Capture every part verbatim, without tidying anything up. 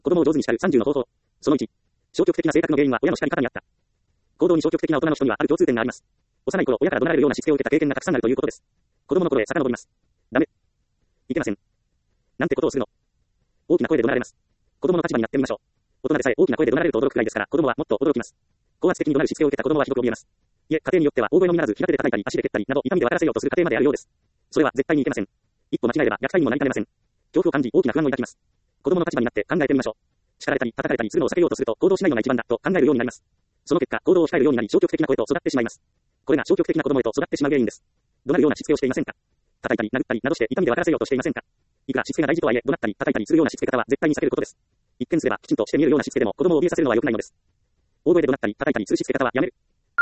子供を上手に叱るさんじゅうの方法。そのいち。消極的な性格の原因は親の叱り方にあった。行動に消極的な大人の人にはある共通点があります。幼い頃、親から怒られるようなしつけを受けた経験がたくさんあるということです。子供の頃へ遡ります。ダメ。いけません。なんてことをするの。大きな声で怒られます。子供の立場になってみましょう。大人でさえ大きな声で怒られると驚くくらいですから、子供はもっと驚きます。高圧的に怒鳴るしつけを受けた子供はひどく怯えます。いえ、家庭によっては大声のみならず平手で叩いたり足で蹴ったりなど痛みで分からせようとする家庭まであるようです。それは絶対にいけません。一歩間違えれば虐待にもなりかねません。恐怖を感じ大きな不安を抱きます。子供の立場になって考えてみましょう。叱られたり叩かれたりするのを避けようとすると行動しないのが一番だと考えるようになります。その結果、行動を控えるようになり消極的な声と育ってしまいます。これが消極的な子供へと育ってしまう原因です。怒鳴るようなしつけをしていませんか。叩いたり殴ったりなどして痛みで分からせようとしていませんか。いくらしつけが大事とはいえ、怒鳴ったり叩いたりするようなしつけ方は絶対に避けることです。一見すればきちんとして見えるようなしつけでも子供を怯えさせるのは良くないのです。大声で怒鳴ったり叩いたりするしつけ方はやめる。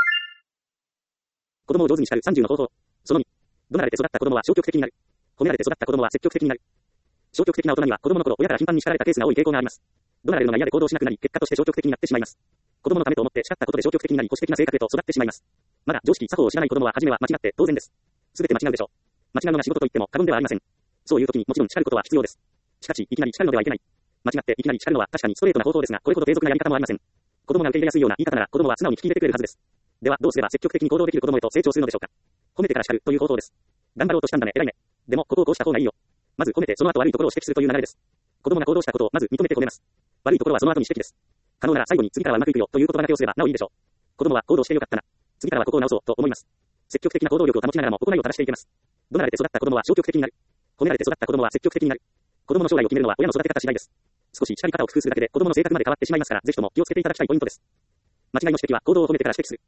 子供を上手に叱るさんじゅうの方法。そのに。怒鳴られて育った子供は消極的になる。褒められて育った子供は積極的になる。消極的な大人には子供の頃親から頻繁に叱られたケースが多い傾向があります。怒られるのが嫌で行動しなくなり、結果として消極的になってしまいます。子供のためと思って叱ったことで消極的になり、保守的な性格へと育ってしまいます。まだ常識、作法を知らない子供は初めは間違って当然です。すべて間違うでしょう。間違うのが仕事と言っても過言ではありません。そういう時にもちろん叱ることは必要です。しかし、いきなり叱るのではいけない。間違っていきなり叱るのは確かにストレートな方法ですが、これほど低俗なやり方もありません。子供が受け入れやすいような言い方なら子供は素直に聞き入れてくれるはずです。ではどうすれば積極的に行動できる子供へと成長するのでしょうか。褒めてから叱るという方法です。頑張ろうとしたんだね、偉いね。でもここをこうした方がいいよ。まず褒めてその後悪いところを指摘するという流れです。子供が行動したことをまず認めて褒めます。悪いところはその後に指摘です。可能なら最後に次からはうまくいくよという言葉がけをすればなおいいでしょう。子供は行動してよかったな。次からはここを直そうと思います。積極的な行動力を保ちながらも行いを正していけます。怒鳴られて育った子供は消極的になる。褒められて育った子供は積極的になる。子供の将来を決めるのは親の育て方次第です。少し叱り方を工夫するだけで子供の性格まで変わってしまいますから、ぜひとも気をつけていただきたいポイントです。間違いの指摘は行動を褒めてから指摘する。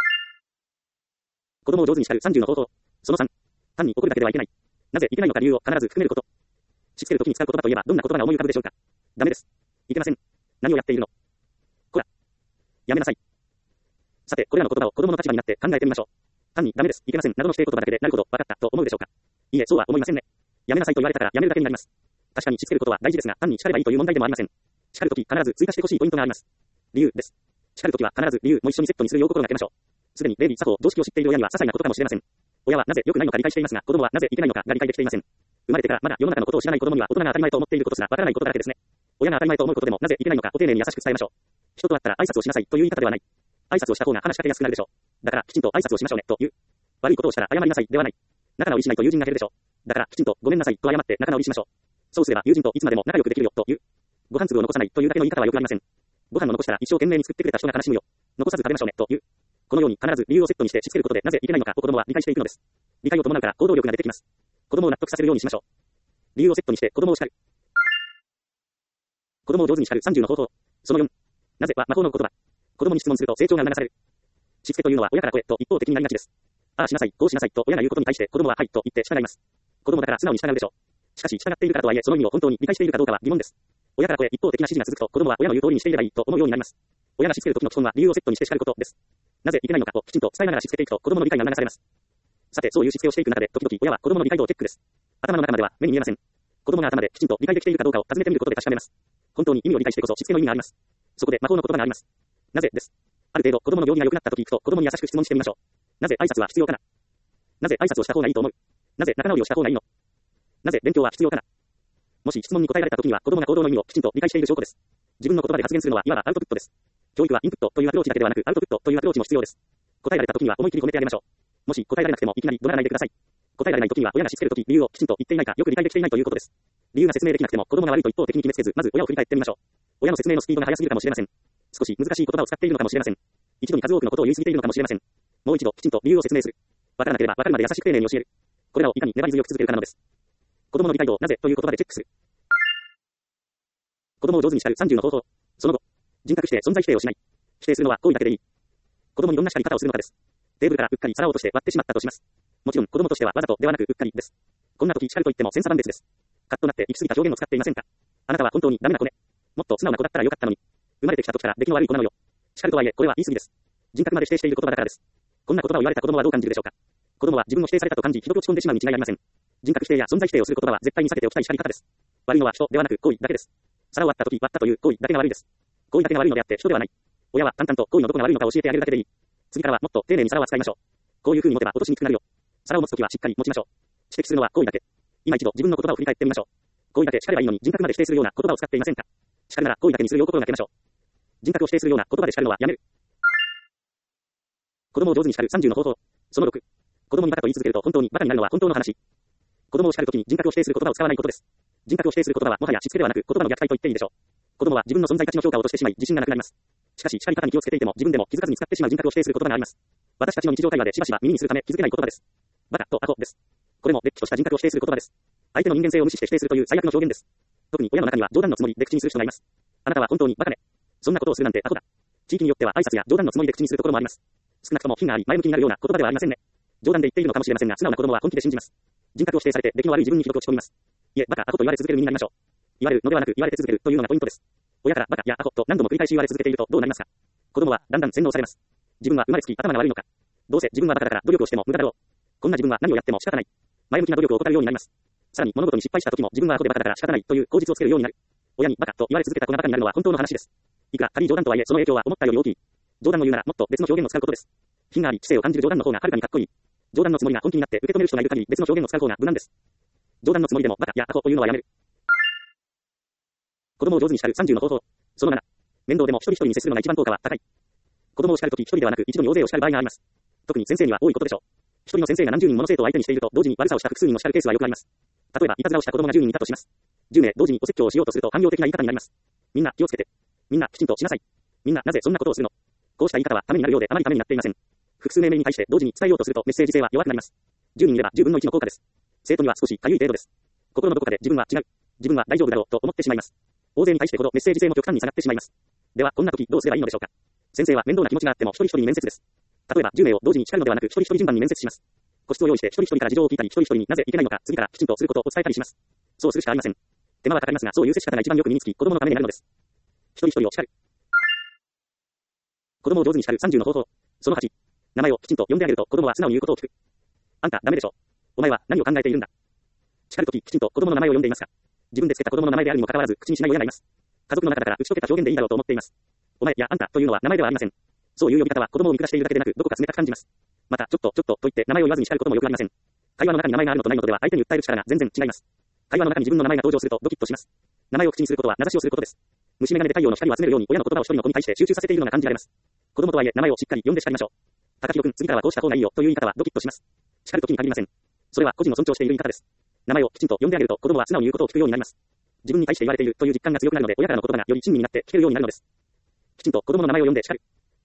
子供を上手に叱るさんじゅうの方法。そのさん。単に怒るだけではいけない。なぜいけないのか理由を必ず含めること。しつけるときに使う言葉といえばどんな言葉が思い浮かぶでしょうか。ダメです。いけません。何をやっているの。こら。やめなさい。さて、これらの言葉を子供の立場になって考えてみましょう。単にダメです。いけません。などの指定言葉だけでなるほど分かったと思うでしょうか。いいえ、そうは思いませんね。やめなさいと言われたからやめるだけになります。確かにしつけることは大事ですが、単に叱ればいいという問題でもありません。叱るとき必ず追加してほしいポイントがあります。理由です。叱るときは必ず理由も一緒にセットにするよう心がけましょう。すでに礼儀作法常識を知っている親には些細なことかもしれません。親はなぜ良くないのか理解していますが、子供はなぜいけないのかが理解できていません。生まれてからまだ世の中のことを知らない子供には大人が当たり前と思っていることすらわからないことだらけですね。親が当たり前と思うことでもなぜいけないのかを丁寧に優しく伝えましょう。人と会ったら挨拶をしなさいという言い方ではない。挨拶をした方が話しかけやすくなるでしょう。だからきちんと挨拶をしましょうねという。悪いことをしたら謝りなさいではない。仲直りしないと友人が減るでしょう。だからきちんとごめんなさいと謝って仲直りしましょう。そうすれば友人といつまでも仲良くできるよという。ご飯粒を残さないというだけの言い方はよくありません。ご飯を残したら一生懸命に作ってくれた人が悲しむよ。残さず食べましょうねという。このように必ず理由をセットにしてしつけることでなぜいけないのかを子供は理解していくのです。理解を伴うから行動力が出てきます。子供を納得させるようにしましょう。理由をセットにして子供を叱る。子供を上手に叱るさんじゅうの方法。そのよん。なぜは魔法の言葉。子供に質問すると成長が促される。しつけというのは親から子へと一方的になりがちです。ああしなさい、こうしなさいと親が言うことに対して子供ははいと言って従います。子供だから素直に従うでしょう。しかし従っているからとはいえその意味を本当に理解しているかどうかは疑問です。親から子へ一方的な指示が続くと子供は親の言う通りにしていればいいと思うようになります。親がしつける時の基本は理由をセットにして叱ることです。なぜいけないのかをきちんと伝えながらしつけていくと子供の理解が促されます。さて、そういうしつけをしていく中で時々親は子供の理解度をチェックです。頭の中までは目に見えません。子供が頭できちんと理解できているかどうかを尋ねてみることで確かめます。本当に意味を理解してこそしつけの意味があります。そこで魔法の言葉があります。なぜです。ある程度子供の行儀が良くなった時行くと子供に優しく質問してみましょう。なぜ挨拶は必要かな。なぜ挨拶をした方がいいと思う。なぜ仲直りをした方がいいの。なぜ勉強は必要かな。もし質問に答えられた時には子供が行動の意味をきちんと理解している証拠です。自分の言葉で発言するのはいわばアウトプットです。教育はインプットというアプローチだけではなくアウトプットというアプローチも必要です。答えられた時には思い切り褒めてあげましょう。もし答えられなくてもいきなり怒らないでください。答えられない時には親がしつける時理由をきちんと言っていないかよく理解できていないということです。理由が説明できなくても子供が悪いと一方的に決めつけずまず親を振り返ってみましょう。親の説明のスピードが速すぎるかもしれません。少し難しい言葉を使っているのかもしれません。一度に数多くのことを言い過ぎているのかもしれません。もう一度きちんと理由を説明する。わからなければわかるまで優しく丁寧に教える。これらをいかに粘り強く続けるかなのです。子供の理解度をなぜという言葉でチェックする。子供を上手に叱るさんじゅうの方法。その後、人格否定、存在否定をしない。否定するのは行為だけでいい。子供にどんな叱り方をするのかです。テーブルからうっかり皿を落として割ってしまったとします。もちろん子供としてはわざとではなくうっかりです。こんな時叱ると言っても千差万別です。カッとなって行き過ぎた表現を使っていませんか。あなたは本当にダメな子ね。もっと素直な子だったらよかったのに。生まれてきた時から出来の悪い子なのよ。叱るとはいえこれは言い過ぎです。人格まで否定している言葉だからです。こんな言葉を言われた子供はどう感じるでしょうか。子供は自分を否定されたと感じひどく落ち込んでしまうに違いありません。人格否定や存在否定をする言葉は絶対に避けておきたい叱り方です。悪いのは人ではなく行為だけです。皿を割った時割ったという行為だけが悪いです。行為だけが悪いのであって人ではない。親は淡々と行為のどこが悪いのか教えてあげるだけでいい。次からはもっと丁寧に皿を扱いましょう。こういう風に持てば落としにくくなるよ。皿を持つときはしっかり持ちましょう。指摘するのは行為だけ。今一度自分の言葉を振り返ってみましょう。行為だけ叱ればいいのに人格まで否定するような言葉を使っていませんか。 叱るなら行為だけにするよう心がけましょう。人格を否定するような言葉で叱るのはやめる。子供を上手に叱るさんじゅうの方法。そのろく。子供にバカと言い続けると本当にバカになるのは本当の話。子供を叱るときに人格を否定する言葉を使わないことです。人格を否定する言葉はもはやしつけではなく言葉の虐待と言っていいでしょう。子供は自分の存在価値の評価を落としてしまい自信がなくなります。しかし叱り方に気をつけていても自分でも気づかずに使ってしまう人格を否定する言葉があります。私たちの日常会話でしばしば耳にするため気づけない言葉です。バカとアホです。これもれっきとした人格を否定する言葉です。相手の人間性を無視して否定するという最悪の表現です。特に親の中には冗談のつもりで口にする人がいます。あなたは本当にバカね。そんなことをするなんてアホだ。地域によっては挨拶や冗談のつもりで口にするところもあります。少なくとも品があり前向きになるような言葉ではありませんね。冗談で言っているのかもしれませんが素直な子供は本気で信じます。人格を否定されて出来の悪い自分にひどく落ち込みます。いえ、バカ、アホと言われ続ける身になりましょう。言われるのではなく言われて続けるというのがポイントです。親からバカやアホと何度も繰り返し言われ続けているとどうなりますか。子供はだんだん洗脳されます。自分は生まれつき頭が悪いのか。どうせ自分はバカだから努力をしても無駄だろう。こんな自分は何をやっても仕方ない。前向きな努力を怠るようになります。さらに物事に失敗した時も自分はアホでバカだから仕方ないという口実をつけるようになる。親にバカと言われ続けた子がバカになるのは本当の話です。いくら仮冗談とはいえその影響は思ったより大きい。冗談を言うならもっと別の表現を使うことです。品があり知性を感じる冗談の方がはるかにかっこいい。冗談のつもりが本気になって受け止める人がいる限り別の表現を使う方が無難です。冗談のつもりでもバカやアホというのはやめる。子供を上手に叱るさんじゅうの方法。そのなな。面倒でも一人一人に接するのが一番効果は高い。子供を叱るとき一人ではなく一度に大勢を叱る場合があります。特に先生には多いことでしょう。一人の先生が何十人もの生徒を相手にしていると同時に悪さをした複数人を叱るケースはよくあります。例えばいたずらをした子供がじゅうにんいたとします。じゅうめい同時にお説教をしようとすると汎用的な言い方になります。みんな気をつけて。みんなきちんとしなさい。みんななぜそんなことをするの。こうした言い方はためになるようであまりためになっていません。複数名名に対して同時に伝えようとするとメッセージ性は弱くなります。じゅうにんいればじゅうぶんのいちの効果です。生徒には少しかゆい程度です。心のどこかで自分は違う。自分は大丈夫だろうと思ってしまいます。大勢に対してほどメッセージ性も極端に下がってしまいます。ではこんな時どうすればいいのでしょうか。先生は面倒な気持ちがあっても一人一人に面接です。例えばじゅうめいを同時に叱るのではなく一人一人順番に面接します。個室を用意して一人一人から事情を聞いたり一人一人になぜいけないのか次からきちんとすることを伝えたりします。そうするしかありません。手間はかかりますがそういう接し方が一番よく身につき子供のためになるのです。一人一人を叱る。子供を上手に叱るさんじゅうの方法。そのはち。名前をきちんと呼んであげると子供は素直に言うことを聞く。あんたダメでしょ。お前は何を考えているんだ。叱るとききちんと子供の名前を呼んでいますか。自分でつけた子供の名前であるにもかかわらず口にしない親がいます。家族の中だから打ち解けた表現でいいだろうと思っています。お前やあんたというのは名前ではありません。そういう呼び方は子供を見下しているだけでなくどこか冷たく感じます。またちょっとちょっとと言って名前を言わずに叱ることもよくありません。会話の中に名前があるのとないのとでは相手に訴える力が全然違います。会話の中に自分の名前が登場するとドキッとします。名前を口にすることは名指しをすることです。虫眼鏡で太陽の光を集めるように親の言葉を一人の子に対して集中させているのが感じられます。子供とはいえ名前をしっかり呼んで叱りましょう。高弘君次からはこうした方がいいよという言い方はドキッとします。叱るときに限りません。それは個人を尊重している言い方です。名前をきちんと呼んであげると子供は素直に言うことを聞くようになります。自分に対して言われているという実感が強くなるので親からの言葉がより親身になって聞けるようになるのです。きちんと子供の名前を呼んで叱る。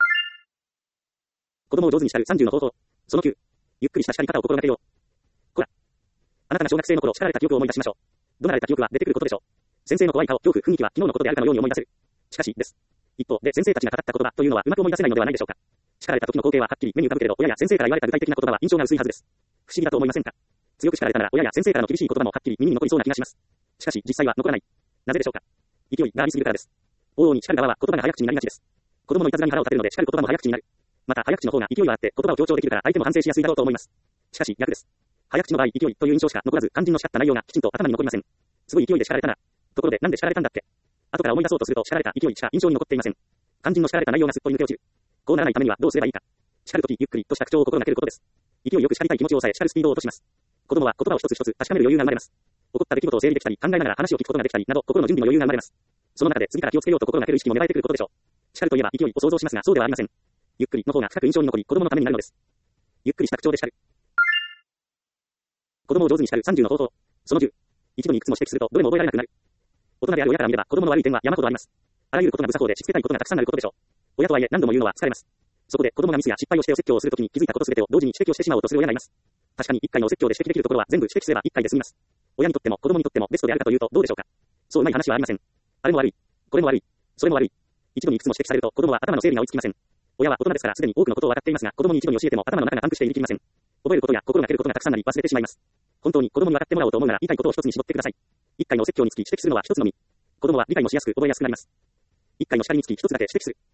子供を上手に叱るさんじゅうの方法。そのきゅう。ゆっくりした叱り方を心がけよう。こら。あなたが小学生の頃叱られた記憶を思い出しましょう。怒鳴られた記憶は出てくることでしょう。先生の怖い顔、恐怖、雰囲気は昨日のことであるかのように思い出せる。しかしです。一方で先生たちが語った言葉というのはうまく思い出せないのではないでしょうか。叱られた時の光景ははっきり目に浮かぶけれど親や先生から言われた具体的な言葉は印象が薄いはずです。不思議だと思いませんか。強く叱られたなら親や先生からの厳しい言葉もはっきり耳に残りそうな気がします。しかし実際は残らない。なぜでしょうか。勢いがありすぎるからです。往々に叱る側は言葉が早口になりがちです。子供のいたずらに腹を立てるので叱る言葉も早口になる。また早口の方が勢いがあって言葉を強調できるから相手も反省しやすいだろうと思います。しかし逆です。早口の場合勢いという印象しか残らず肝心の叱った内容がきちんと頭に残りません。すごい勢いで叱られたな。ところでなんで叱られたんだっけ。後から思い出そうとすると叱られた勢いしか印象に残っていません。肝心の叱られた内容がすっぽり抜け落ちる。こうならないためにはどうすればいいか。叱るときゆっくりとした口調を心がけることです。勢いよく叱りたい気持ちを抑え叱るスピードを落とします。子供は言葉を一つ一つ確かめる余裕が生まれます。起こった出来事を整理できたり考えながら話を聞くことができたりなど心の準備の余裕が生まれます。その中で次から気をつけようと心がける意識も芽生えてくることでしょう。叱るといえば勢いを想像しますがそうではありません。ゆっくりの方が深く印象に残り子供のためになるのです。ゆっくりした口調で叱る。子供を上手に叱るさんじゅうの方法。そのじゅう。一度にいくつも指摘するとどれも覚えられなくなる。大人である親から見れば子供の悪い点は山ほどあります。あらゆることが無作法でしつけたいことがたくさんあることでしょう。親とはいえ何度も言うのは疲れます。そこで子供がミスや失敗をしてお説教をするときに気づいたことすべてを同時に指摘をしてしまおうとする親がいます。確かに一回のお説教で指摘できるところは全部指摘すれば一回で済みます。親にとっても子供にとってもベストであるかというとどうでしょうか。そううまい話はありません。あれも悪い。これも悪い。それも悪い。一度にいくつも指摘されると子供は頭の整理が追いつきません。親は大人ですからすでに多くのことを分かっていますが子供に一度に教えても頭の中がパンクしていきません。覚えることや心がけることがたくさんなり忘れてしまいます。本当に子供に分かってもらおうと思うなら言いたいことを一つに絞ってください。一回のお説教につき指摘するのは一つのみ。子供は理解もしやすく覚えやすくなります。一回の叱りにつき一つだけ指摘する。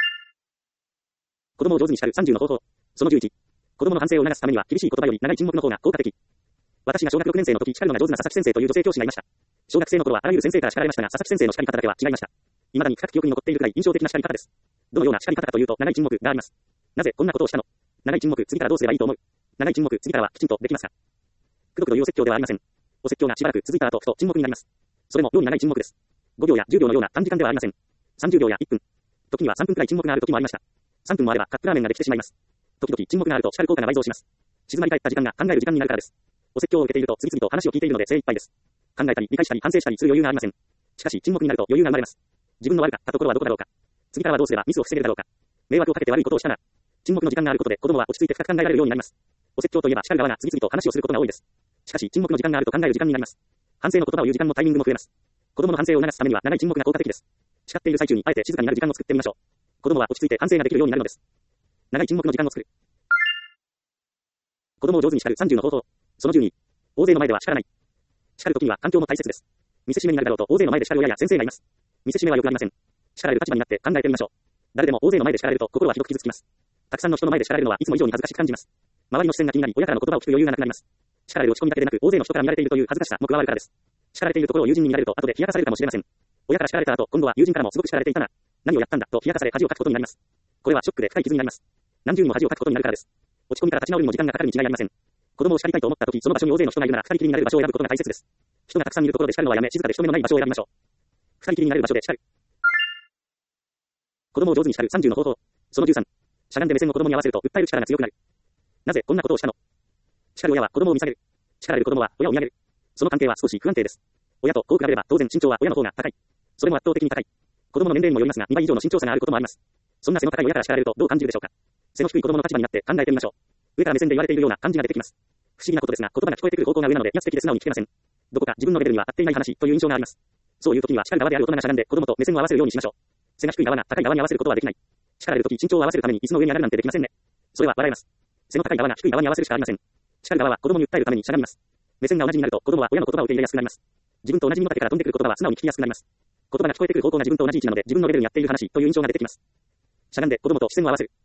子供を上手に叱るさんじゅうの方法。そのじゅういち。子供の反省を促すためには厳しい言葉より長い沈黙の方が効果的。私が小学ろくねん生の時叱るのが上手な佐々木先生という女性教師がいました。小学生の頃はあらゆる先生から叱られましたが佐々木先生の叱り方だけは違いました。未だに深く記憶に残っているくらい印象的な叱り方です。どのような叱り方かというと長い沈黙があります。なぜこんなことをしたの。長い沈黙次からどうすればいいと思う。長い沈黙次からはきちんとできますか。くどくど言うお説教ではありません。お説教がしばらく続いた後ふと沈黙になります。それも妙に長い沈黙です。 ごびょうやじゅうびょうのような短時間ではありません。さんじゅうびょうやいっぷん。時にはさんぷんくらい沈黙がある時もありました。さんぷんもあればカップラーメンができてしまいます。時々沈黙があると叱る効果が倍増します。静まり返った時間が考える時間になるからです。お説教を受けていると次々と話を聞いているので精一杯です。考えたり理解したり反省したりする余裕がありません。しかし沈黙になると余裕が生まれます。自分の悪かったところはどこだろうか。次からはどうすればミスを防げるだろうか。迷惑をかけて悪いことをしたら、沈黙の時間があることで子供は落ち着いて深く考えられるようになります。お説教といえば叱る側が次々と話をすることが多いです。しかし沈黙の時間があると考える時間になります。反省の言葉を言う時間もタイミングも増えます。子供の反省を促すためには長い沈黙が効果的です。叱っている最中にあえて静かになる時間を作ってみましょう。子供は落ち着いて反省ができるようになるのです。長い沈黙の時間を作る。子供を上手に叱るさんじゅうの方法。そのじゅうに。大勢の前では叱らない。叱るときには環境も大切です。見せしめになるだろうと大勢の前で叱る親や先生がいます。見せしめは良くありません。叱られる立場になって考えてみましょう。誰でも大勢の前で叱られると心はひどく傷つきます。たくさんの人の前で叱られるのはいつも以上に恥ずかしく感じます。周りの視線が気になり親からの言葉を聞く余裕がなくなります。叱られる落ち込みだけでなく大勢の人から見られているという恥ずかしさも加わるからです。叱られているところを友人に見られると後で冷やかされるかもしれません。親から叱られた後、今度は友人からもすごく叱られていたな。何をやったんだと冷やかされ恥をかくことになります。これはショックで深い傷になります。何重にも恥をかくことになるからです。落ち込みから立ち直るにも時間がかかるに違いありません。子供を叱りたいと思ったとき、その場所に大勢の人がいるなら二人きりになれる場所を選ぶことが大切です。人がたくさんいるところで叱るのはやめ、静かで人目のない場所を選びましょう。二人きりになれる場所で叱る。子供を上手に叱るさんじゅうの方法。そのじゅうさん。しゃがんで目線を子供に合わせると訴える力が強くなる。なぜこんなことをしたの？叱る親は子供を見下げる。叱られる子供は親を見上げる。その関係は少し不安定です。親とこう比べれば当然身長は親の方が高い。それも圧倒的に高い。子供の年齢にもよりますがにばい以上の身長差があることもあります。そんな背の高い親から叱られるとどう感じるでしょうか。背の低い子供の立場になって考えてみましょう。上から目線で言われているような感じが出てきます。不思議なことですが言葉が聞こえてくる方向が上なので威圧的で素直に聞けません。どこか自分のレベルには合っていない話という印象があります。そういう時には叱る側である大人がしゃがんで子供と目線を合わせるようにしましょう。背が低い側が高い側に合わせることはできない。叱られる時身長を合わせるために椅子の上に上がるなんてできませんね。それは笑えます。背の高い側が低い側に合わせるしかありません。叱る側は子供に訴えるためにしゃがみます。目線が同じになると子供は親の言葉を受け入れやすくなります。自分と同じ身の丈から飛んでくる言葉は素直に聞きやすくなります。言葉が聞こえてくる方向が自分と同じ位置なので自分のレベルにやっている話という印象が出てきます。しゃがんで子供と視線を合わせる。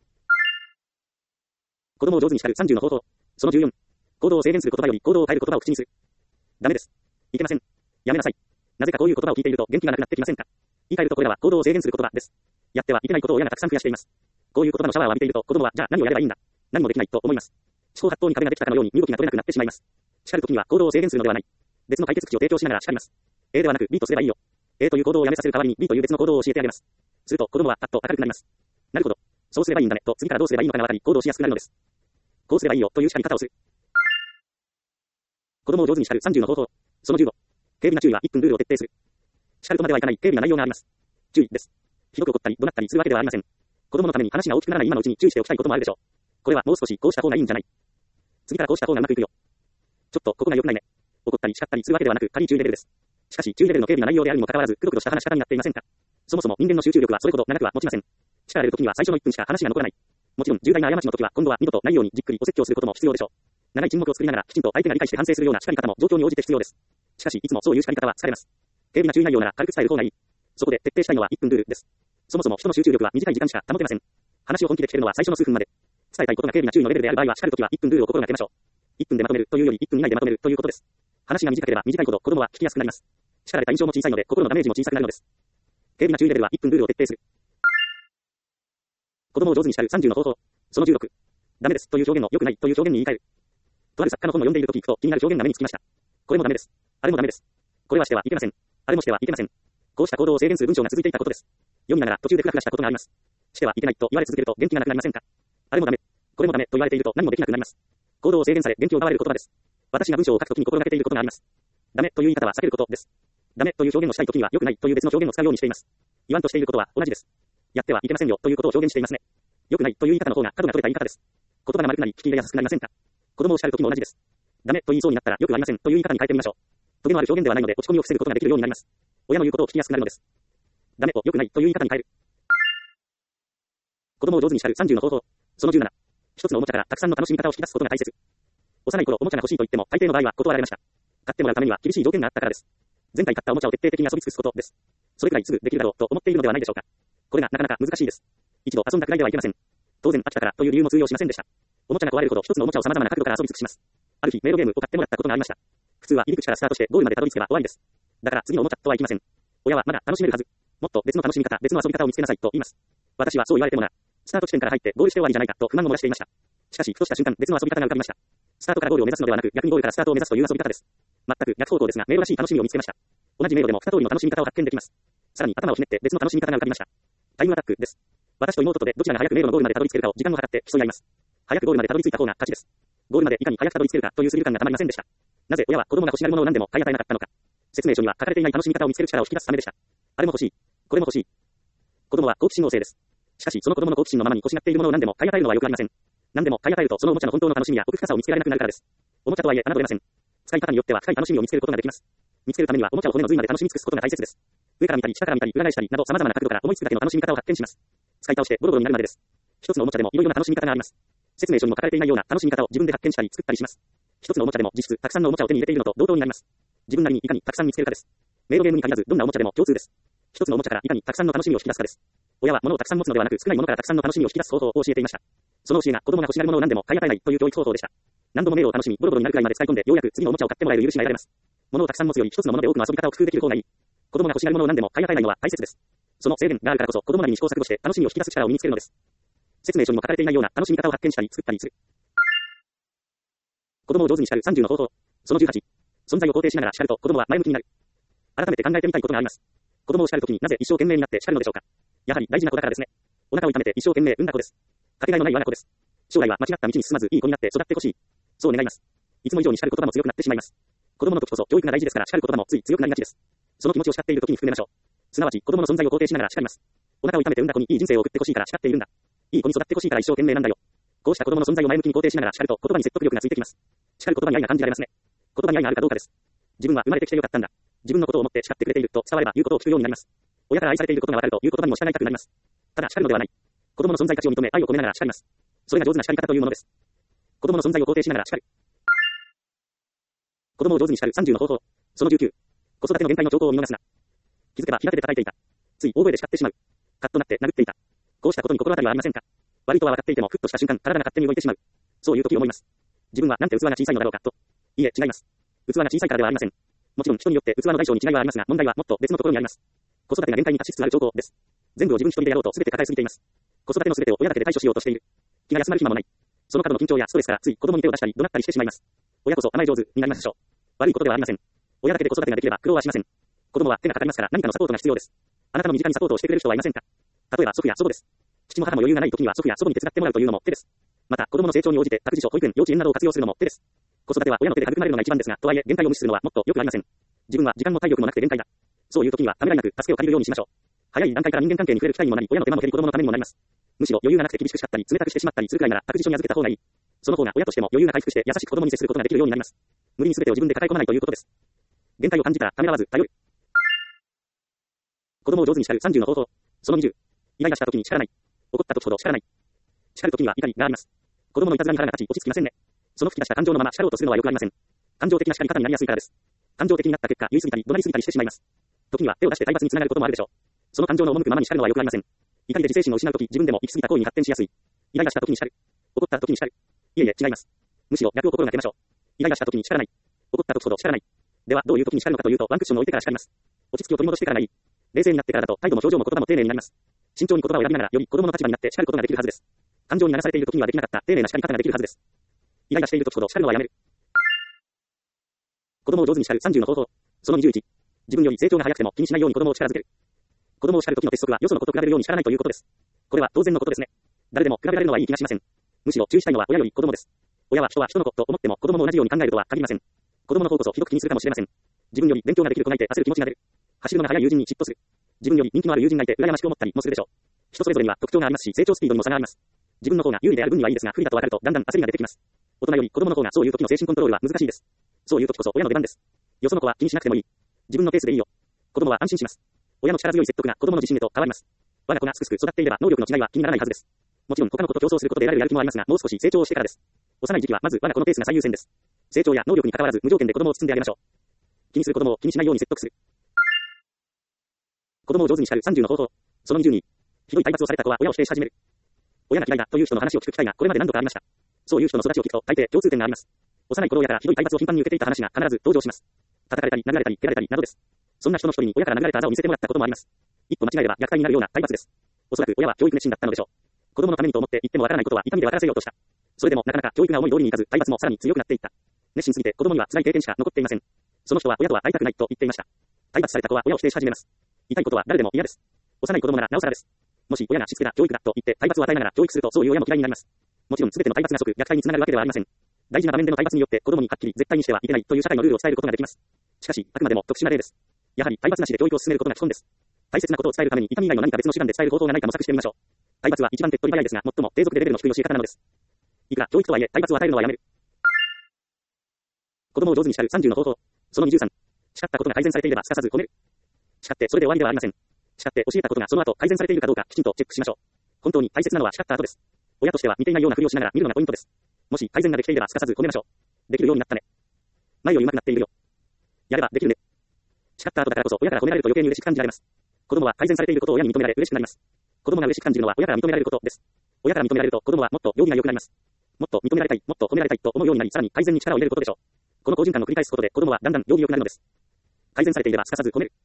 子供を上手に叱るさんじゅうの方法。そのじゅうよん。行動を制限する言葉より行動を変える言葉を口にする。ダメです。いけません。やめなさい。なぜかこういう言葉を聞いていると元気がなくなってきませんか。言い換えるとこれらは行動を制限する言葉です。やってはいけないことを親がたくさん増やしています。こういう言葉のシャワーを浴びていると子供はじゃあ何をやればいいんだ。何もできないと思います。思考発動に壁ができたかのように身動きが取れなくなってしまいます。叱るときには行動を制限するのではない。別の解決口を提供しながら叱ります。A ではなく B とすればいいよ。A という行動をやめさせる代わりに B という別の行動を教えてあげます。すると子供はパッと明るくなります。なるほど。そうすればいいんだねと次からどうすればいいのかがわかり行動しやすくなるのです。こうすればいいよという叱り方をする。子供を上手に叱るさんじゅうの方法。そのじゅうご。軽微な注意はいっぷんルールを徹底する。叱るとまではいかない軽微な内容があります。注意です。ひどく怒ったり怒鳴ったりするわけではありません。子供のために話が大きくならない今のうちに注意しておきたいこともあるでしょう。これはもう少しこうした方がいいんじゃない。次からこうした方がうまくいくよ。ちょっとここが良くないね。怒ったり叱ったりするわけではなく軽い注意レベルです。しかし注意レベルの軽微な内容であるにもかかわらずくどくどした話し方になっていませんか。そもそも人間の集中力はそれほど長くは持ちません。叱られる時には最初のいっぷんしか話が残らない。もちろん重大な過ちの時は今度は二度とないようにじっくりお説教することも必要でしょう。長い沈黙を作りながらきちんと相手が理解して反省するような叱り方も状況に応じて必要です。しかしいつもそういう叱り方は疲れます。軽微な注意内容なら軽く伝える方がいい。そこで徹底したいのはいっぷんルールです。そもそも人の集中力は短い時間しか保てません。話を本気で聞けるのは最初の数分まで。伝えたいことが軽微な注意のレベルである場合は叱るときはいっぷんルールを心がけましょう。いっぷんでまとめるというよりいっぷん以内でまとめるということです。話が短ければ短いほど子供は聞きやすくなります。叱られた印象も小さいので心のダメージも小さくなるのです。軽微な注意レベルはいっぷんルールを徹底する。子供を上手に叱るさんじゅうの方法。そのじゅうろく。ダメですという表現の良くないという表現に言い換える。とある作家の本を読んでいるとき行くと気になる表現が目につきました。これもダメです。あれもダメです。これはしてはいけません。あれもしてはいけません。こうした行動を制限する文章が続いていたことです。読みながら途中でクラクラしたことがあります。してはいけないと言われ続けると元気がなくなりませんか。あれもダメ。これもダメと言われていると何もできなくなります。行動を制限され元気を奪われる言葉です。私が文章を書くときに心がけていることがあります。ダメという言い方は避けることです。ダメという表現をしたいときには良くないという別の表現を使うようにしています。言わんとしていることは同じです。やってはいけませんよということを表現していますね。良くないという言い方の方が角が取れた言い方です。言葉が丸くなり聞き入れやすくなりませんか。子供を叱るときも同じです。ダメと言いそうになったらよくありませんという言い方に変えてみましょう。トゲのある表現ではないので落ち込みを防ぐことができるようになります。親の言うことを聞きやすくなるのです。ダメと良くないという言い方に変える。子供を上手に叱るさんじゅうの方法。そのじゅうなな。一つのおもちゃからたくさんの楽しみ方を引き出すことが大切。幼い頃おもちゃが欲しいと言っても大抵の場合は断られました。買ってもらうためには厳しい条件があったからです。前回買ったおもちゃを徹底的に遊び尽くすことです。それくらいすぐできるだろうと思っているのではないでしょうか。これがなかなか難しいです。一度遊んだくらいではいけません。当然飽きたからという理由も通用しませんでした。おもちゃが壊れるほど一つのおもちゃを様々な角度から遊び尽くします。ある日メイドゲームを買ってもらったことがありました。普通は入り口からスタートしてゴールまでたどり着けば終わりです。だから次のおもちゃとはいきません。親はまだ楽しめるはず。もっと別の楽しみ方、別の遊び方を見つけなさいと言います。私はそう言われてもな、スタート地点から入ってゴールして終わりじゃないかと不満を漏らしていました。しかしふとした瞬間別の遊び方が浮かびました。スタートからゴールを目指すのではなく逆にゴールからスタートを目指すという遊び方です。全く逆方向ですが迷路らしい楽しみを見つけました。 同じ迷路でも二通りの楽しみ方を発見できます。さらに頭をひねって別の楽しみ方が浮かびました。タイムアタックです。私と妹とでどちらが早く迷路のゴールまでたどり着けるかを時間を計って競い合います。早くゴールまでたどり着いた方が勝ちです。ゴールまでいかに早くたどり着けるかというスリル感がたまりませんでした。なぜ親は子供が欲しがるものを何でも買い与えなかったのか。説明書には書かれていない楽しみ方を見つける力を引き出すためでした。あれも欲しい。これも欲しい。子供は好奇心旺盛です。しかしその子供の好奇心のままに欲しがっているものを何でも買い与えるのはよくありません。何でも買い与えるとそのおもちゃの本当の楽しみや奥深さを見つけられなくなるからです。おもちゃとはいえ侮れません。使い方によっては深い楽しみを見つけることができます。見つけるためにはおもちゃを骨の髄まで楽しみ尽くすことが大切です。上から見たり下から見たり裏返したりなど様々な角度から思いつくだけの楽しみ方を発見します。使い倒してボロボロになるまでです。一つのおもちゃでもいろいろな楽しみ方があります。説明書にも書かれていないような楽しみ方を自分で発見したり作ったりします。一つのおもちゃでも実質たくさんのおもちゃを手に入れているのと同等になります。自分なりにいかにたくさん見つけるかです。メイドゲームに限らずどんなおもちゃでも共通です。一つのおもちゃからいかにたくさんの楽しみを引き出すかです。親は物をたくさん持つのではなく少ないものからたくさんの楽しみを引き出す方法を教えていました。その教えが子供が欲しがるものを何でも買い与えないという教育方法でした。何度も迷路を楽しみボロボロになるくらいまで使い込んでようやく次のおもちゃを買ってもらえる許しが得られます。物をたくさん持つより一つのもので多くの遊び方を工夫できる方がいい。子供が欲しがるものを何でも買い与えないのは大切です。その制限があるからこそ子供なりに試行錯誤して楽しみを引き出す力を身につけるのです。説明書にも書かれていないような楽しみ方を発見したり作ったりする。子供を上手に叱るさんじゅうの方法。そのじゅうはち。存在を肯定しながら叱ると子供は前向きになる。改めて考えてみたいことがあります。子供を叱るときになぜ一生懸命になって叱るのでしょうか。やはり大事な子だからですね。お腹を痛めて一生懸命産んだ子です。かけがえのない我が子です。将来は間違った道に進まずいい子になって育ってほしい。そう願います。いつも以上に叱る言葉も強くなってしまいます。子供の時こそ教育が大事ですから叱る言葉もつい強くなりがちです。その気持ちを叱っている時に含めましょう。すなわち子供の存在を肯定しながら叱ります。お腹を痛めて産んだ子にいい人生を送ってほしいから叱っているんだ。いい子に育ってほしいから一生懸命なんだよ。こうした子供の存在を前向きに肯定しながら叱ると言葉に説得力がついてきます。叱る言葉に愛が感じられますね。言葉に愛があるかどうかです。自分は生まれてきてよかったんだ。自分のことを思って叱ってくれていると伝われば言うことを聞くようになります。親から愛されていることがわかるという言葉にも従いたくなります。ただ叱るのではない。子供の存在価値を認め愛を込めながら叱ります。それが上手な叱り方というものです。子供の存在を肯定しながら叱る。子供を上手に叱るさんじゅうの方法。そのじゅうきゅう。子育ての限界の兆候を見逃すな。気づけば平手で叩いていた。つい大声で叱ってしまう。カッとなって殴っていた。こうしたことに心当たりはありませんか。悪いとは分かっていてもふっとした瞬間体が勝手に動いてしまう。そういう時思います。自分はなんて器が小さいのだろうかと。いいえ違います。器が小さいからではありません。もちろん人によって器の大小に違いはありますが問題はもっと別のところにあります。子育てが限界に達しつつある兆候です。全部を自分一人でやろうと全て抱えすぎています。子育ての全てを親だけで対処しようとしている。気が休まる暇もない。その過度の緊張やストレスからつい子供に手を出したり怒鳴ったりしてしまいます。親こそ甘え上手になりましょう。悪いことではありません。親だけで子育てができれば苦労はしません。子供は手がかかりますから何かのサポートが必要です。あなたの身近にサポートをしてくれる人はいませんか。例えば祖父や祖母です。父も母も余裕がない時には祖父や祖母に手伝ってもらうというのも手です。また子供の成長に応じて託児所、保育園、幼稚園などを活用するのも手です。子育ては親の手で育まれるのが一番ですが、とはいえ限界を無視するのはもっとよくありません。自分は時間も体力もなくて限界だ。そういう時にはためらいなく助けを借りるようにしましょう。早い段階から人間関係に触れる機会にもなり、親の手間も減り子供のためにもなります。むしろ余裕がなくて厳しく叱ったり冷たくしてしまったりするくらいなら託児所に預けた方がいい。その方が親としても余裕が回復して優しく子供に接することができるようになります。無理に全てを自分で抱え込まないということです。限界を感じたらためらわず頼る。子供を上手に叱るさんじゅうの方法。そのにじゅう。イライラした時に叱らない。怒った時ほど叱らない。叱る時には怒りがあります。子供のいたずらに腹が立ち落ち着きませんね。その吹き出した感情のまま叱ろうとするのはよくありません。感情的な叱り方になりやすいからです。感情的になった結果言い過ぎたり怒鳴りすぎたりしてしまいます。時には手を出して体罰につながることもあるでしょう。その感情の赴くままに叱るのはよくありません。怒りで自制心を失う時自分でも行き過ぎた行為に発展しやすい。イライラした時に叱る。怒った時に叱る。いえいえ違います。むしろ逆を心がけましょう。イライラした時に叱らない。怒った時ほど叱らない。ではどういう時に叱るのかというとワンクッションを置いてから叱ります。落ち着きを取り戻してからがいい。冷静になってからだと態度も表情も言葉も丁寧になります。慎重に言葉を選びながらより子供の立場になって叱ることができるはずです。感情に流されている時にはできなかった丁寧な叱り方ができるはずです。イライラしている時ほど叱るのはやめる。子供を上手に叱るさんじゅうの方法。そのにじゅういち。自分より成長が早くても気にしないように子供を力づける。子供を叱る時の鉄則はよその子と比べるように叱らないということです。これは当然のことですね。誰でも比べられるのはいい気がしません。むしろ注意したいのは親より子供です。親は人は人の子と思っても子供も同じように考えるとは限りません。子供の方こそひどく気にするかもしれません。自分より勉強ができる子がいて焦る気持ちが出る。走るのが速い友人に嫉妬する。自分より人気のある友人がいて羨ましく思ったりもするでしょう。人それぞれには特徴がありますし成長スピードにも差があります。自分の方が有利である分にはいいですが不利だと分かるとだんだん焦りが出てきます。大人より子供の方がそういう時の精神コントロールは難しいです。そういう時こそ親の出番です。よその子は気にしなくてもいい。自分のペースでいいよ。子供は安心します。親の力強い説得が子供の自信へと変わります。我が子がすくすく育っていれば能力の違いは気にならないはずです。もちろん他の子と競争することで得られるやる気もありますが、もう少し成長をしてからです。幼い時期はまず我が子のペースが最優先です。成長や能力に関わらず無条件で子供を包んであげましょう。気にする子供を気にしないように説得する。子供を上手に叱るさんじゅうの方法。そのにじゅうに。ひどい体罰をされた子は親を否定し始める。親が嫌いだという人の話を聞く機会がこれまで何度かありました。そういう人の育ちを聞くと大抵共通点があります。幼い頃親からひどい体罰を頻繁に受けていた話が必ず登場します。叩かれたり殴られたり蹴られたりなどです。そんな人の一人に親から殴られたあざを見せてもらったこともあります。一歩間違えれば虐待になるような体罰です。おそらく親は教育熱心だったのでしょう。子供のためにと思って言ってもわからないことは痛みで分からせようとした。それでもなかなか教育が思い通りにいかず体罰もさらに強くなっていった。熱心すぎて子供には辛い経験しか残っていません。その人は親とは会いたくないと言っていました。 体罰された子は親を否定し始めます。痛いことは誰でも嫌です。幼い子供ならなおさらです。もし親がしつけだ、教育だと言って体罰を与えながら教育するとそういう親も嫌いになります。もちろん全ての体罰が即虐待につながるわけではありません。大事な場面での体罰によって子供にはっきり絶対にしてはいけないという社会のルールを伝えることができます。しかし、あくまでも特殊な例です。やはり体罰なしで教育を進めることが基本です。大切なことを伝えるために痛み以外の何か別の手段で伝える方法がないか模索してみましょう。体罰は一番手っ取り早いですが、最も低俗でレベルの低い教え方なのです。いくら教育とはいえ体罰を与えるのはやめる。子供を上手に叱るさんじゅうの方法。そのにじゅうさん。叱ったことが改善されていればすかさず褒める。叱ってそれで終わりではありません。叱って教えたことがその後改善されているかどうかきちんとチェックしましょう。本当に大切なのは叱った後です。親としては見ていないようなふりをしながら見るのがポイントです。もし改善ができていればすかさず褒めましょう。できるようになったね。前より上手くなっているよ。やればできるね。叱った後だからこそ親から褒められると余計に嬉しく感じられます。子供は改善されていることを親に認められ嬉しくなります。子供が嬉しく感じるのは親から認められることです。親から認められると子供はもっと行儀が良くなります。もっと認められたい、もっと褒められたいと思うようになり、さらに改善に力を入れることでしょう。この好循環を繰り返すことで子供はだんだん行儀良くなるのです。改善されていればすかさず褒める。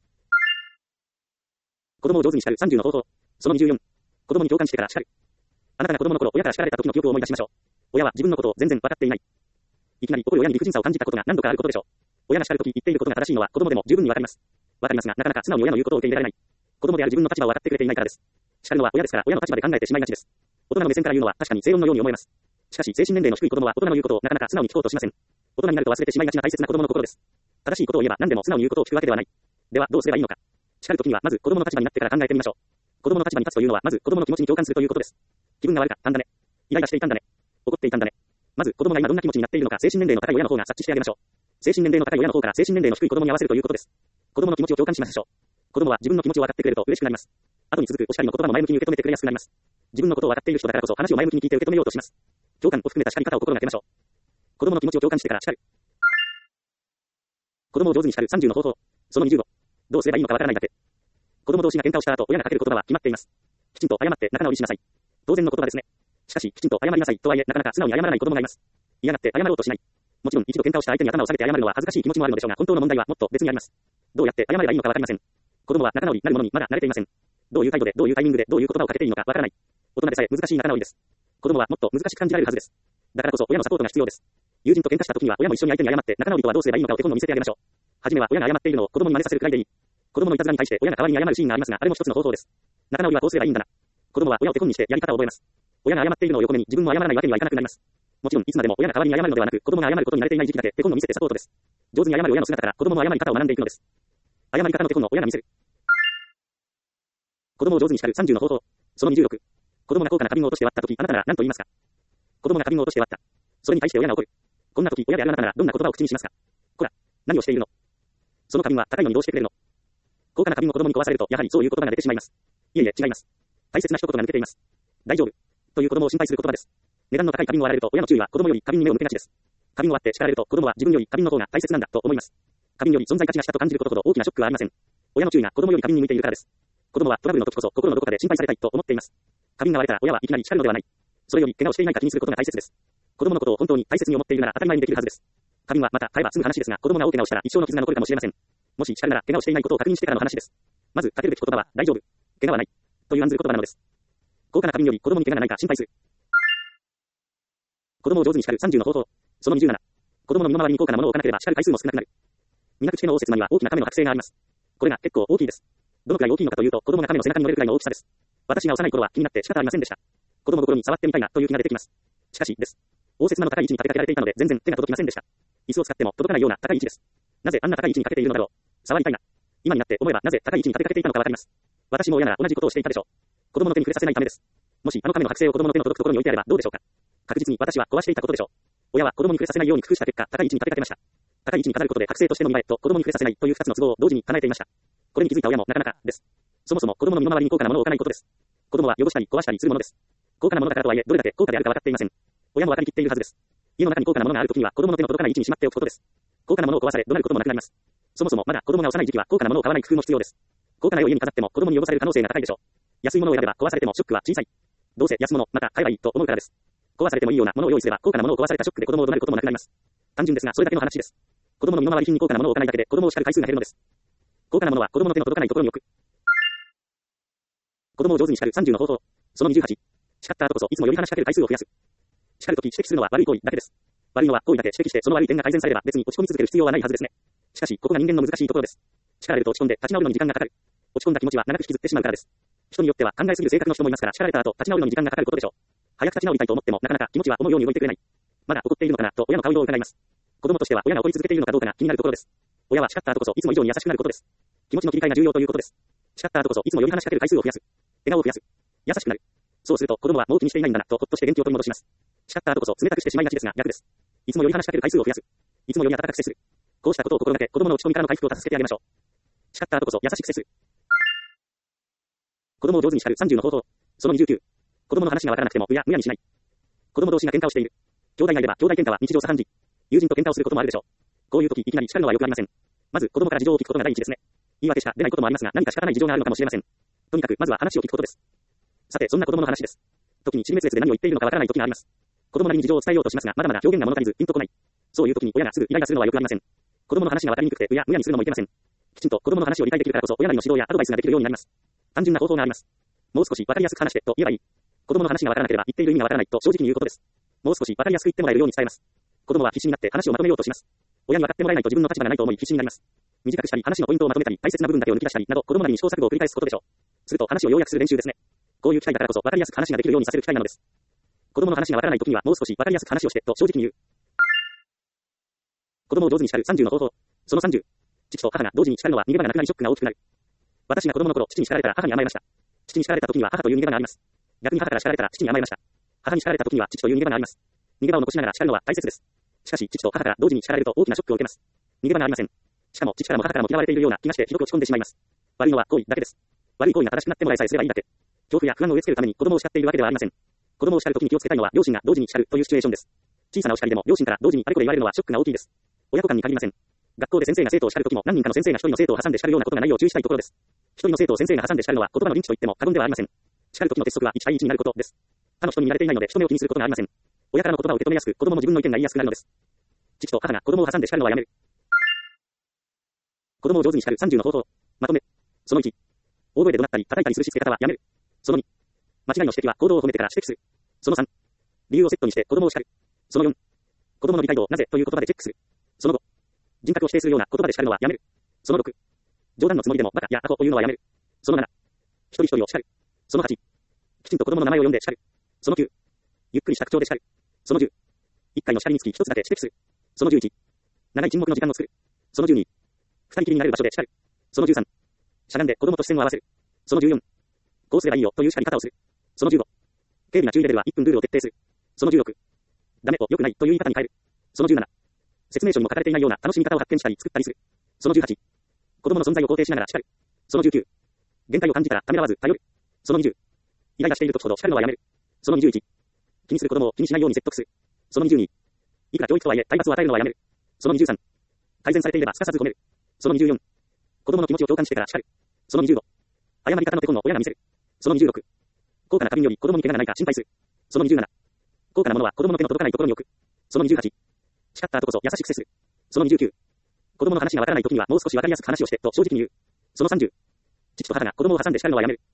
子供を上手に叱るさんじゅうの方法。そのにじゅうよん。子供に共感してから叱る。あなたが子供の頃親から叱られた時の記憶を思い出しましょう。親は自分のことを全然分かっていない。いきなり怒る親に理不尽さを感じたことが何度かあることでしょう。親が叱る時言っていることが正しいのは子供でも十分にわかります。わかりますが、なかなか素直に親の言うことを受け入れられない。子供である自分の立場を分かってくれていないからです。叱るのは親ですから親の立場で考えてしまいがちです。大人の目線から言うのは確かに正論のように思えます。しかし精神年齢の低い子供は大人の言うことをなかなか素直に聞こうとしません。大人になると忘れてしまいがちな大切な子供の心です。正しいことを言えば何でも素直に言うことを聞くわけではない。ではどうすればいいのか。叱る時にはまず子供の立場になってから考えてみましょう。子供の立場に立つというのはまず子供の気持ちに共感するということです。気分が悪かったんだね。イライラしていたんだね。怒っていたんだね。まず子供が今どんな気持ちになっているのか精神年齢の高い親の方が察知してあげましょう。精神年齢の高い親の方から精神年齢の低い子供に合わせるということです。子供の気持ちを共感しましょう。子供は自分の気持ちを分かってくれると嬉しくなります。後に続くお叱りの言葉も前向きに受け止めてくれやすくなります。自分のことを分かっている人だからこそ話を前向きに聞いて受け止めようとします。共感を含めた叱り方を心がけましょう。子供の気持ちを共感してから叱る。子供を上手に叱るさんじゅうの方法。そのにじゅうご。どうすればいいのかわからないだけ。子供同士が喧嘩をした後、親がかける言葉は決まっています。きちんと謝って仲直りしなさい。当然の言葉ですね。しかし、きちんと謝りなさいとはいえ、なかなか素直に謝らない子供がいます。嫌がって謝ろうとしない。もちろん一度喧嘩をした相手に頭を下げて謝るのは恥ずかしい気持ちもあるのでしょうが、本当の問題はもっと別にあります。どうやって謝ればいいのかわかりません。子供は仲直りなるものにまだ慣れていません。どういう態度で、どういうタイミングで、どういう言葉をかけていいのかわからない。大人でさえ難しい仲直りです。子供はもっと難しく感じられるはずです。だからこそ親のサポートが必要です。友人と喧嘩した時には親も一緒に相手に謝って仲直りとはどうすればいいのかを手本を見せてあげましょう。はじめは親が謝っているのを子供に真似させるくらいでいい。子供のいたずらに対して親が代わりに謝るシーンがありますが、あれも一つの方法です。仲直りはこうすればいいんだな。子供は親を手本にしてやり方を覚えます。親が謝っているのを横目に自分も謝らないわけにはいかなくなります。もちろんいつまでも親が代わりに謝るのではなく、子供が謝ることに慣れていない時期だけ手本を見せてサポートです。上手に謝る親の姿から子供の謝り方を学んでいくのです。謝り方の手本を親が見せる。子供を上手に叱るさんじゅうの方法。そのにじゅうろく。子供が高価な花瓶を落として割った時、あなたなら何と言いますか。子供が花瓶を落として割った。それに対して親が怒る。こんな時、親であるあなたならどんな言葉を口にしますか。こら、何をしているの。その花瓶は高いのにどうしてくれるの。高価な花瓶を子供に壊されると、やはりそういう言葉が出てしまいます。いえいえ、違います。大切な一言が抜けています。大丈夫。という子供を心配する言葉です。値段の高い花瓶を割られると、親の注意は子供より花瓶に目を向けがちです。花瓶を割って叱られると、子供は自分より花瓶の方が大切なんだと思います。花瓶より存在価値がしたと感じることほど大きなショックはありません。親の注意が子供より花瓶に向いているからです。子供はトラブルの時こそ心のどこかで心配されたいと思っています。花瓶が割れたら親はいきなり叱るのではない。それより怪我をしていないか気にすることが大切です。子供のことを本当に大切に思っているなら当たり前にできるはずです。花瓶はまた買えば済む話ですが、子供が大怪我をしたら一生の傷が残るかもしれません。もし叱るなら怪我をしていないことを確認してからの話です。まずかけるべき言葉は大丈夫。怪我はない。という案ずる言葉なのです。高価な花瓶より子供に怪我がないか心配する。子供を上手に叱るさんじゅうの方法。そのにじゅうなな。子供の身の回りに高価なものを置かなければ叱る回数も少なくなる。磨く付けの応接間には大きな亀の剥製があります。これが結構大きいです。どのくらい大きいのかというと、子供が亀の背中に乗れるくらいの大きさです。私が幼い頃は気になって仕方ありませんでした。子供心に触ってみたいなという気が出てきます。しかしです。応接間の高い位置に立てかけられていたので全然手が届きませんでした。椅子を使っても届かないような高い位置です。なぜあんな高い位置にかけているのだろう。触りたいな。今になって思えばなぜ高い位置に立てかけていたのかわかります。私も親なら同じことをしていたでしょう。子供の手に触れさせないためです。もしあの亀の剥製を子供の手の届くところに置いてあればどうでしょうか。確実に私は壊していたことでしょう。親は子供に触れさせないように工夫した結果、高い位置に立てかけました。高い位置に飾ることで覚醒としての見栄えと子供に触れさせないという二つの都合を同時に叶えていました。これに気づいた親もなかなかです。そもそも子供の身の回りに高価なものを置かないことです。子供は汚したり壊したりするものです。高価なものだからとはいえ、どれだけ高価であるか分かっていません。親も分かりきっているはずです。家の中に高価なものがあるときには子供の手の届かない位置にしまっておくことです。高価なものを壊され、怒鳴ることもなくなります。そもそもまだ子供が幼い時期は高価なものを買わない工夫も必要です。高価な絵を家に飾っても子供に汚される可能性が高いでしょう。安いものを選べば壊されてもショックは小さい。どうせ安物、また買えばいいと思うからです。壊されてもいいようなものを用意すれば高価なものを壊されたショックで子供を怒鳴ることもなくなります。単純ですがそれだけの話です。子供の身の回り品に高価なものを置かないだけで子供を叱る回数が減るのです。高価なものは子供の手の届かないところに置く。子供を上手に叱るさんじゅうの方法。そのにじゅうはち。叱った後こそいつもより話しかける回数を増やす。叱るとき指摘するのは悪い行為だけです。悪いのは行為だけ指摘してその悪い点が改善されれば別に落ち込み続ける必要はないはずですね。しかしここが人間の難しいところです。 叱られると落ち込んで立ち直るのに時間がかかる。落ち込んだ気持ちは長く引きずってしまうからです。人によっては考えすぎる性格の人もいますから、叱られた後、立ち直るのに時間がかかることでしょう。早く立ち直りたいと思っても、なかなか気持ちは思うように動いてくれない。まだ怒っているのかなと親の顔色を伺います。子供としては親が怒り続けているのかどうかが気になるところです。親は叱った後こそいつも以上に優しくなることです。気持ちの切り替えが重要ということです。叱った後こそいつもより話しかける回数を増やす。笑顔を増やす。優しくなる。そうすると子供はもう気にしていないんだなとほっとして元気を取り戻します。叱った後こそ冷たくしてしまいがちですが逆です。いつもより話しかける回数を増やす。いつもより温かく接する。こうしたことを心がけ子供の落ち込みからの回復を助けてあげましょう。叱った後こそ優しく接する。子供を上手に叱るさんじゅうの方法。そのにじゅうきゅう。子供の話がわからなくてもうやむやにしない。子供同士が喧嘩をしている。兄弟内では兄弟喧嘩は日常茶飯事。友人と喧嘩をすることもあるでしょう。こういう時いきなり叱るのはよくありません。まず子供から事情を聞くことが第一ですね。言い訳しか出ないこともありますが何か仕方ない事情があるのかもしれません。とにかくまずは話を聞くことです。さてそんな子供の話です。時にちりめつれつで何を言っているのかわからない時があります。子供なりに事情を伝えようとしますがまだまだ表現が物足りずピンとこない。そういう時に親がすぐイライラするのはよくありません。子供の話がわかりにくくてうやむやにするのもいけません。きちんと子供の話を理解できるからこそ親なりの指導やアドバイスができるようになります。単純な方法があります。もう少しわかりやすく話してと言えばいい。子供の話がわからなければ言っている意味がわからないと正直に言うことです。もう少しわかりやすく言ってもらえるように伝えます。子供は必死になって話をまとめようとします。親に分かってもらえないと自分の立場がないと思い必死になります。短くしたり話のポイントをまとめたり大切な部分だけを抜き出したりなど子供なりに試行錯誤を繰り返すことでしょう。すると話を要約する練習ですね。こういう機会だからこそわかりやすく話ができるようにさせる機会なのです。子供の話がわからない時にはもう少しわかりやすく話をしてと正直に言う。子供を上手に叱るさんじゅうの方法。そのさんじゅう。父と母が同時に叱るのは逃げ場がなくなりショックが大きくなる。私が子供の頃父に叱られたら母に甘えました。父に叱られた時には母という逃げ場があります。逆に母から叱られたら父に甘えました。母に叱られた時には父という逃げ場があります。逃げ場を残しながら叱るのは大切です。しかし父と母から同時に叱られると大きなショックを受けます。逃げ場がありません。しかも父からも母からも嫌われているような気がしてひどく落ち込んでしまいます。悪いのは行為だけです。悪い行為が正しくなってもらえさえすればいいだけ。恐怖や不安を植え付けるために子供を叱っているわけではありません。子供を叱るときに気をつけたいのは両親が同時に叱るというシチュエーションです。小さなお叱りでも両親から同時にあれこれ言われるのはショックが大きいです。親子間に限りません。学校で先生が生徒を叱るときも何人かの先生が一人の生徒を挟んで叱るようなことがないよう注意したいところです。一人の生徒を先生が挟んで叱るのは言葉のリンチと言っても過言ではありません。叱るときの鉄則はいち対いちになることです。他の人に見られていないので人目を気にすることがありません。親からの言葉を受け止めやすく子供も自分の意見が言いやすくなるのです。父と母が子供を挟んで叱るのはやめる。子供を上手に叱るさんじゅうの方法。まとめ。そのいち。大声で怒鳴ったり叩いたりするしつけ方はやめる。そのに。間違いの指摘は行動を褒めてから指摘する。そのさん。理由をセットにして子供を叱る。そのよん。子供の理解度をなぜという言葉でチェックする。そのご。人格を否定するような言葉で叱るのはやめる。そのろく。冗談のつもりでもバカやアホというのはやめる。そのなな。一人一人を叱る。そのはち。きちんと子供の名前を呼んで叱る。そのきゅう。ゆっくりした口調で叱る。そのじゅう。一回の叱りにつき一つだけ指摘する。そのじゅういち。長い沈黙の時間を作る。そのじゅうに。二人きりになれる場所で叱る。そのじゅうさん。しゃがんで子供と視線を合わせる。そのじゅうよん。こうすればいいよという叱り方をする。そのじゅうご。軽微な注意レベルはいっぷんルールを徹底する。そのじゅうろく。ダメと良くないという言い方に変える。そのじゅうなな。説明書にも書かれていないような楽しみ方を発見したり作ったりする。そのじゅうはち。子供の存在を肯定しながら叱る。そのじゅうきゅう。限界を感じたらためらわず頼る。そのにじゅう。イライラしている時ほど叱るのはやめる。そのにじゅういち。気にする子供を気にしないように説得する。そのにじゅうに。いくら教育とはいえ体罰を与えるのはやめる。そのにじゅうさん。改善されていればすかさず褒める。そのにじゅうよん。子供の気持ちを共感してから叱る。そのにじゅうご。誤り方の手本を親が見せる。そのにじゅうろく。高価な花瓶より子供に怪我がないか心配する。そのにじゅうなな。高価なものは子供の手の届かないところに置く。そのにじゅうはち。叱った後こそ優しく接する。そのにじゅうきゅう。子供の話がわからない時にはもう少しわかりやすく話をしてと正直に言う。そのさんじゅう。父と母が子供を挟んで叱るのはやめる。